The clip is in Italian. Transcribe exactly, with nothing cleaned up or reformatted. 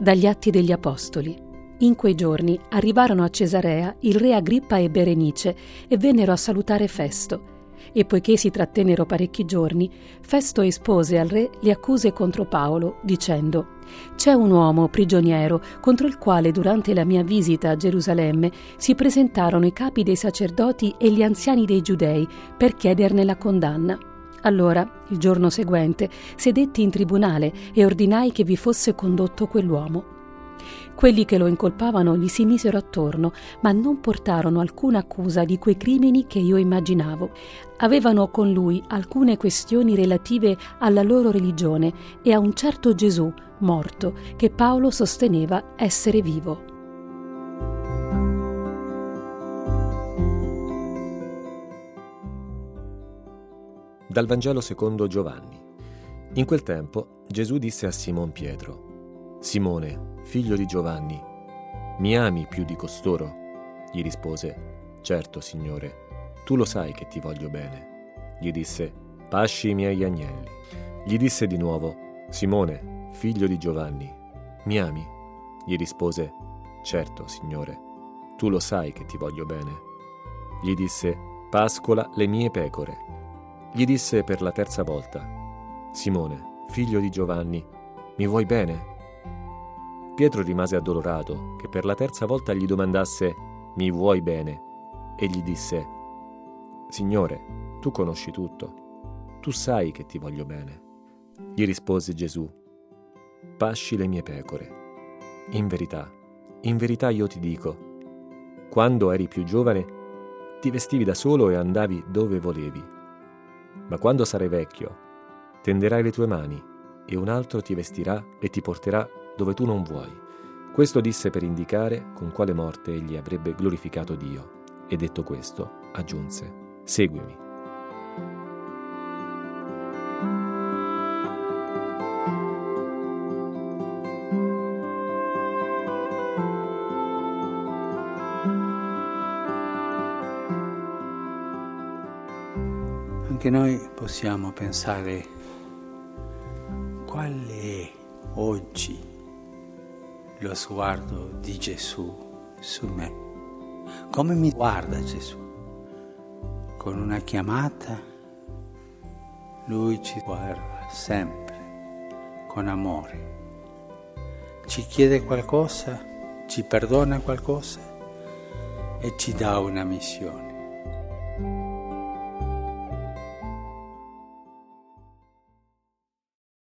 Dagli Atti degli Apostoli. In quei giorni arrivarono a Cesarea il re Agrippa e Berenice e vennero a salutare Festo. E poiché si trattennero parecchi giorni, Festo espose al re le accuse contro Paolo, dicendo: «C'è un uomo prigioniero contro il quale durante la mia visita a Gerusalemme si presentarono i capi dei sacerdoti e gli anziani dei giudei per chiederne la condanna. Allora, il giorno seguente, sedetti in tribunale e ordinai che vi fosse condotto quell'uomo. Quelli che lo incolpavano gli si misero attorno, ma non portarono alcuna accusa di quei crimini che io immaginavo. Avevano con lui alcune questioni relative alla loro religione e a un certo Gesù, morto, che Paolo sosteneva essere vivo». Dal Vangelo secondo Giovanni. In quel tempo Gesù disse a Simon Pietro: «Simone, figlio di Giovanni, mi ami più di costoro?» Gli rispose: «Certo, Signore, tu lo sai che ti voglio bene». Gli disse: «Pasci i miei agnelli». Gli disse di nuovo: «Simone, figlio di Giovanni, mi ami?» Gli rispose: «Certo, Signore, tu lo sai che ti voglio bene». Gli disse: «Pascola le mie pecore». Gli disse per la terza volta: «Simone, figlio di Giovanni, mi vuoi bene?» Pietro rimase addolorato che per la terza volta gli domandasse: «Mi vuoi bene?» E gli disse: «Signore, tu conosci tutto, tu sai che ti voglio bene». Gli rispose Gesù: «Pasci le mie pecore. In verità, in verità io ti dico, quando eri più giovane ti vestivi da solo e andavi dove volevi. Ma quando sarai vecchio, tenderai le tue mani e un altro ti vestirà e ti porterà dove tu non vuoi». Questo disse per indicare con quale morte egli avrebbe glorificato Dio. E detto questo, aggiunse: «Seguimi». Anche noi possiamo pensare: qual è oggi lo sguardo di Gesù su me? Come mi guarda Gesù? Con una chiamata Lui ci guarda sempre con amore. Ci chiede qualcosa, ci perdona qualcosa e ci dà una missione.